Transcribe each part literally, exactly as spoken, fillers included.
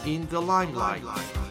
in the limelight.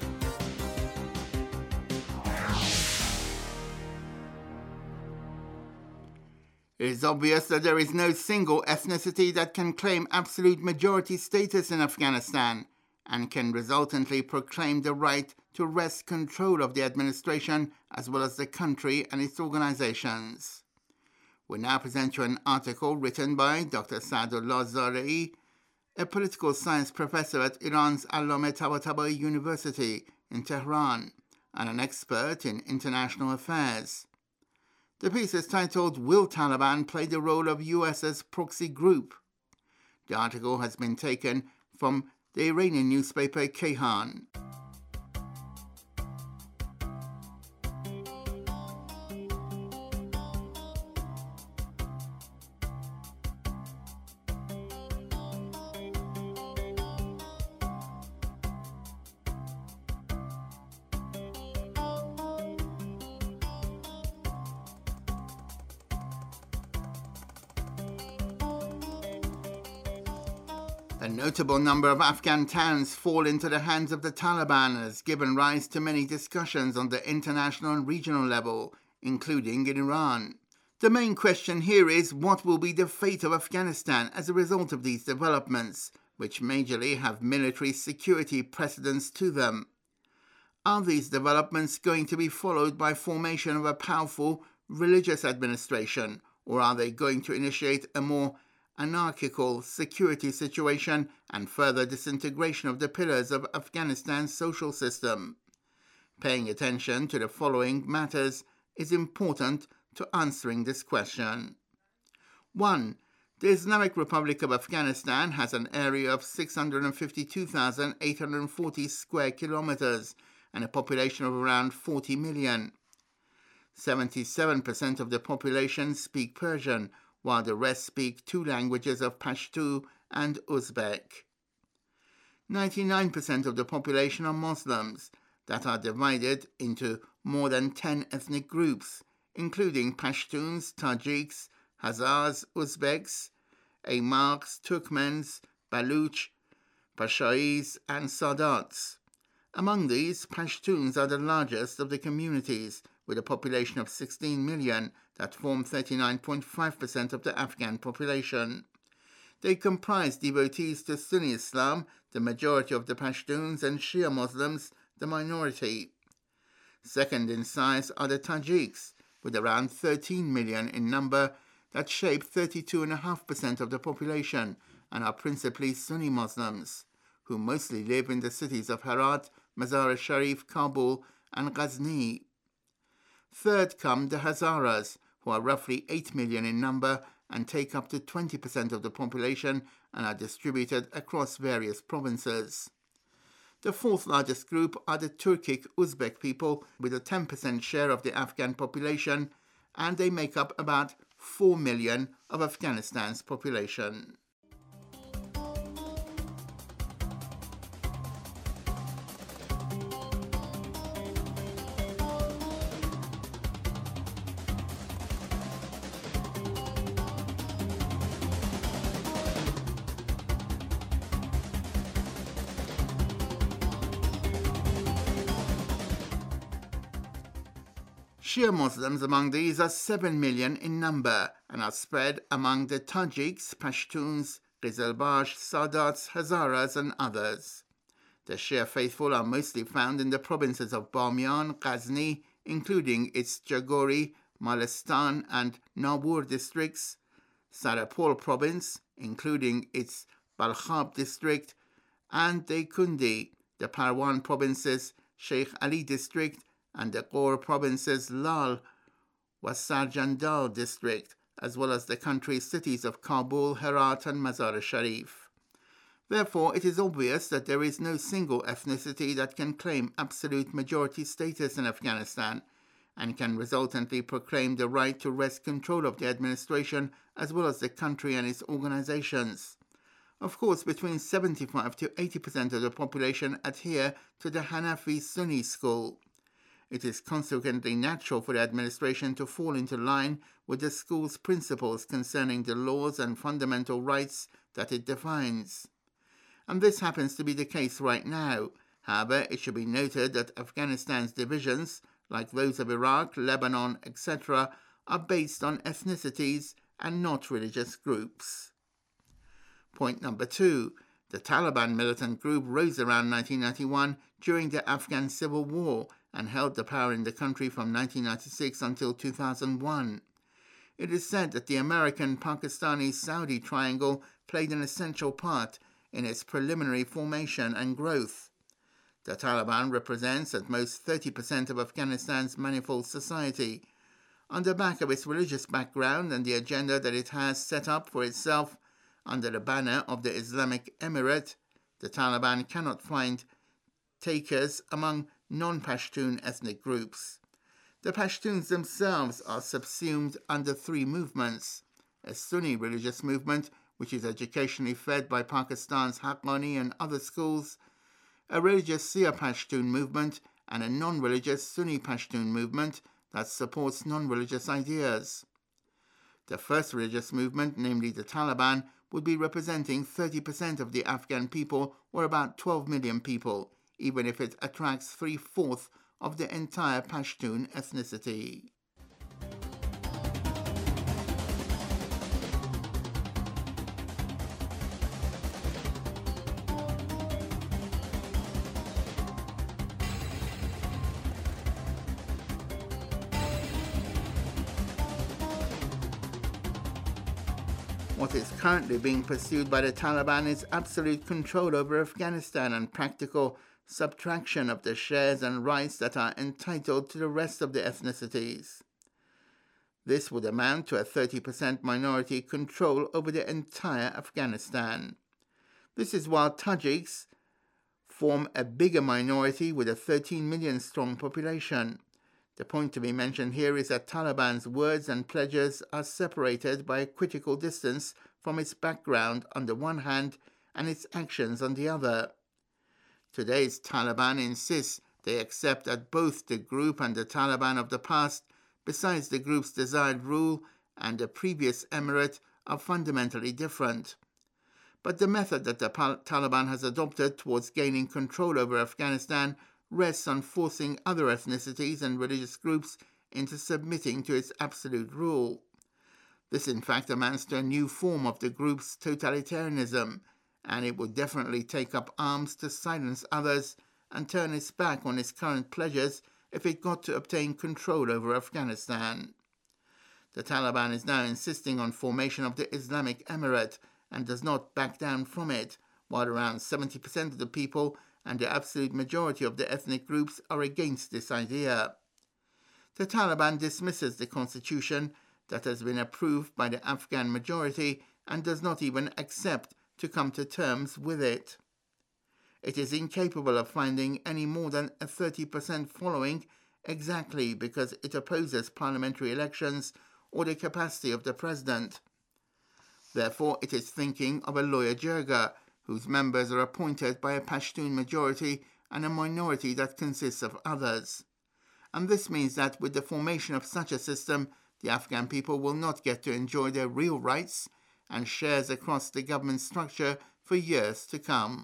It is obvious that there is no single ethnicity that can claim absolute majority status in Afghanistan and can resultantly proclaim the right to wrest control of the administration as well as the country and its organizations. We now present you an article written by Doctor Saadullah Zarei, a political science professor at Iran's Allame Tabatabai University in Tehran and an expert in international affairs. The piece is titled, "Will Taliban Play the Role of U S's Proxy Group?" The article has been taken from the Iranian newspaper Kayhan. A notable number of Afghan towns fall into the hands of the Taliban has given rise to many discussions on the international and regional level, including in Iran. The main question here is what will be the fate of Afghanistan as a result of these developments, which majorly have military security precedents to them. Are these developments going to be followed by formation of a powerful religious administration, or are they going to initiate a more anarchical security situation and further disintegration of the pillars of Afghanistan's social system? Paying attention to the following matters is important to answering this question. one. The Islamic Republic of Afghanistan has an area of six hundred fifty-two thousand eight hundred forty square kilometers and a population of around forty million. seventy-seven percent of the population speak Persian, while the rest speak two languages of Pashto and Uzbek. ninety-nine percent of the population are Muslims that are divided into more than ten ethnic groups, including Pashtuns, Tajiks, Hazars, Uzbeks, Amars, Turkmens, Baluch, Pashais, and Sadats. Among these, Pashtuns are the largest of the communities, with a population of sixteen million that form thirty-nine point five percent of the Afghan population. They comprise devotees to Sunni Islam, the majority of the Pashtuns, and Shia Muslims, the minority. Second in size are the Tajiks, with around thirteen million in number, that shape thirty-two point five percent of the population and are principally Sunni Muslims, who mostly live in the cities of Herat, Mazar-e-Sharif, Kabul, and Ghazni. Third come the Hazaras, who are roughly eight million in number and take up to twenty percent of the population and are distributed across various provinces. The fourth largest group are the Turkic Uzbek people, with a ten percent share of the Afghan population, and they make up about four million of Afghanistan's population. Shia Muslims among these are seven million in number and are spread among the Tajiks, Pashtuns, Rizalbash, Sadats, Hazaras, and others. The Shia faithful are mostly found in the provinces of Bamiyan, Ghazni, including its Jagori, Malistan, and Nawur districts, Sarapur province, including its Balkhab district, and Dekundi, the Parwan province's Sheikh Ali district, and the Ghor province's Lal Wasarjandal district, as well as the country's cities of Kabul, Herat, and Mazar-e-Sharif. Therefore, it is obvious that there is no single ethnicity that can claim absolute majority status in Afghanistan and can resultantly proclaim the right to wrest control of the administration as well as the country and its organizations. Of course, between seventy-five to eighty percent of the population adhere to the Hanafi Sunni school. It is consequently natural for the administration to fall into line with the school's principles concerning the laws and fundamental rights that it defines. and this happens to be the case right now. However, it should be noted that Afghanistan's divisions, like those of Iraq, Lebanon, et cetera, are based on ethnicities and not religious groups. Point number two. The Taliban militant group rose around nineteen ninety-one during the Afghan Civil War and held the power in the country from nineteen ninety-six until two thousand one. It is said that the American-Pakistani-Saudi triangle played an essential part in its preliminary formation and growth. The Taliban represents at most thirty percent of Afghanistan's manifold society. On the back of its religious background and the agenda that it has set up for itself under the banner of the Islamic Emirate, the Taliban cannot find takers among non-Pashtun ethnic groups. The Pashtuns themselves are subsumed under three movements: a Sunni religious movement, which is educationally fed by Pakistan's Haqqani and other schools, a religious Shia Pashtun movement, and a non-religious Sunni Pashtun movement that supports non-religious ideas. The first religious movement, namely the Taliban, would be representing thirty percent of the Afghan people, or about twelve million people, even if it attracts three-fourths of the entire Pashtun ethnicity. What is currently being pursued by the Taliban is absolute control over Afghanistan and practical subtraction of the shares and rights that are entitled to the rest of the ethnicities. This would amount to a thirty percent minority control over the entire Afghanistan. This is while Tajiks form a bigger minority with a thirteen million strong population. The point to be mentioned here is that Taliban's words and pledges are separated by a critical distance from its background on the one hand and its actions on the other. Today's Taliban insists they accept that both the group and the Taliban of the past, besides the group's desired rule and the previous emirate, are fundamentally different. But the method that the Taliban has adopted towards gaining control over Afghanistan rests on forcing other ethnicities and religious groups into submitting to its absolute rule. This in fact amounts to a new form of the group's totalitarianism, and it would definitely take up arms to silence others and turn its back on its current pleasures if it got to obtain control over Afghanistan. The Taliban is now insisting on formation of the Islamic Emirate and does not back down from it, while around seventy percent of the people and the absolute majority of the ethnic groups are against this idea. The Taliban dismisses the constitution that has been approved by the Afghan majority and does not even accept to come to terms with it. It is incapable of finding any more than a thirty percent following exactly because it opposes parliamentary elections or the capacity of the president. Therefore, it is thinking of a Loya Jirga, whose members are appointed by a Pashtun majority and a minority that consists of others. And this means that with the formation of such a system, the Afghan people will not get to enjoy their real rights and shares across the government structure for years to come.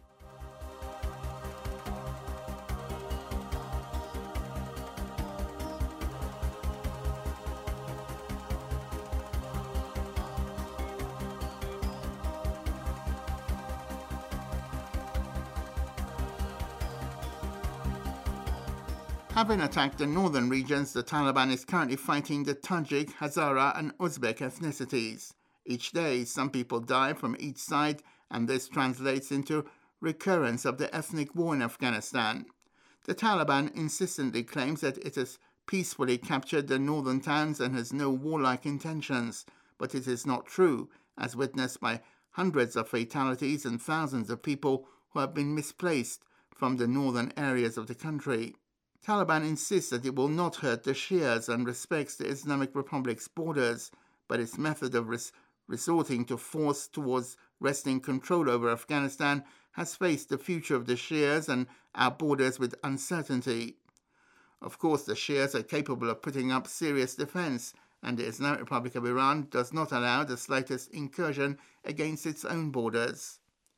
Having attacked the northern regions, the Taliban is currently fighting the Tajik, Hazara, and Uzbek ethnicities. Each day, some people die from each side, and this translates into recurrence of the ethnic war in Afghanistan. The Taliban insistently claims that it has peacefully captured the northern towns and has no warlike intentions, but it is not true, as witnessed by hundreds of fatalities and thousands of people who have been misplaced from the northern areas of the country. Taliban insists that it will not hurt the Shias and respects the Islamic Republic's borders, but its method of res- resorting to force towards wresting control over Afghanistan has faced the future of the Shias and our borders with uncertainty. Of course, the Shias are capable of putting up serious defense, and the Islamic Republic of Iran does not allow the slightest incursion against its own borders.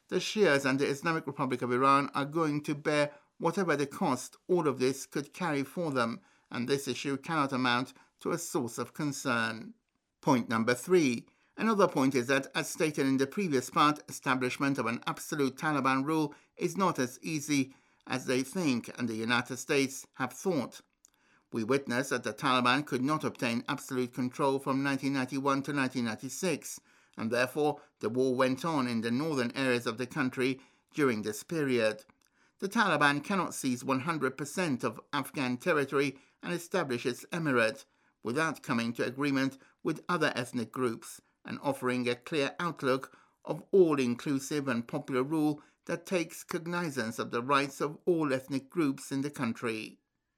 the Shias and the Islamic Republic of Iran are going to bear whatever the cost all of this could carry for them, and this issue cannot amount to a source of concern. Point number three. Another point is that, as stated in the previous part, establishment of an absolute Taliban rule is not as easy as they think and the United States have thought. We witnessed that the Taliban could not obtain absolute control from nineteen ninety-one to nineteen ninety-six, and therefore the war went on in the northern areas of the country during this period. The Taliban cannot seize one hundred percent of Afghan territory and establish its emirate without coming to agreement with other ethnic groups and offering a clear outlook of all-inclusive and popular rule that takes cognizance of the rights of all ethnic groups in the country.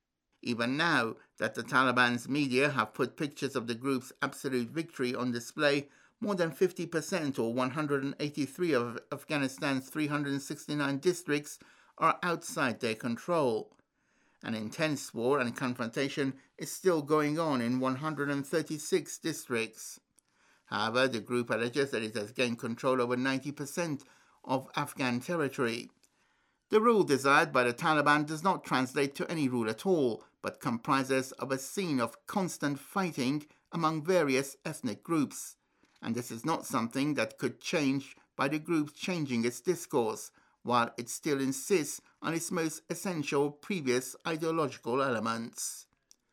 Even now that the Taliban's media have put pictures of the group's absolute victory on display, more than fifty percent or one hundred eighty-three of Afghanistan's three hundred sixty-nine districts are outside their control. An intense war and confrontation is still going on in one hundred thirty-six districts. However, the group alleges that it has gained control over ninety percent of Afghan territory. The rule desired by the Taliban does not translate to any rule at all, but comprises of a scene of constant fighting among various ethnic groups. And this is not something that could change by the group changing its discourse, while it still insists on its most essential previous ideological elements.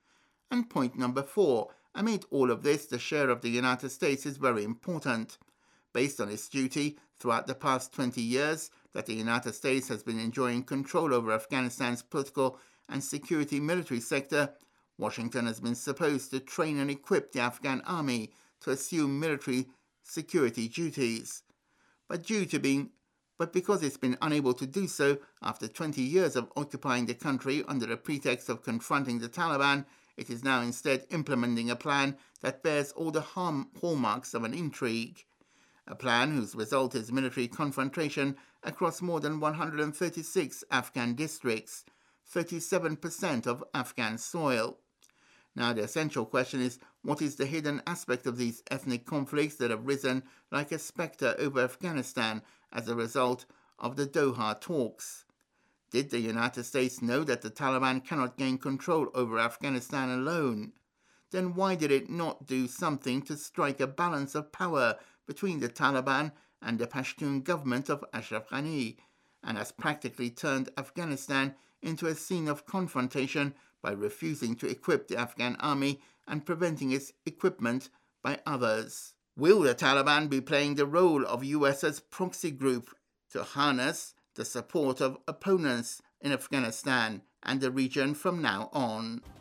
And point number four. Amid all of this, the share of the United States is very important. Based on its duty throughout the past twenty years that the United States has been enjoying control over Afghanistan's political and security military sector, Washington has been supposed to train and equip the Afghan army to assume military security duties. But due to being But because it's been unable to do so after twenty years of occupying the country under the pretext of confronting the Taliban, it is now instead implementing a plan that bears all the hallmarks of an intrigue. A plan whose result is military confrontation across more than one hundred thirty-six Afghan districts, thirty-seven percent of Afghan soil. Now the essential question is, what is the hidden aspect of these ethnic conflicts that have risen like a spectre over Afghanistan as a result of the Doha talks? Did the United States know that the Taliban cannot gain control over Afghanistan alone? Then why did it not do something to strike a balance of power between the Taliban and the Pashtun government of Ashraf Ghani, and has practically turned Afghanistan into a scene of confrontation by refusing to equip the Afghan army and preventing its equipment by others? Will the Taliban be playing the role of U S's proxy group to harness the support of opponents in Afghanistan and the region from now on?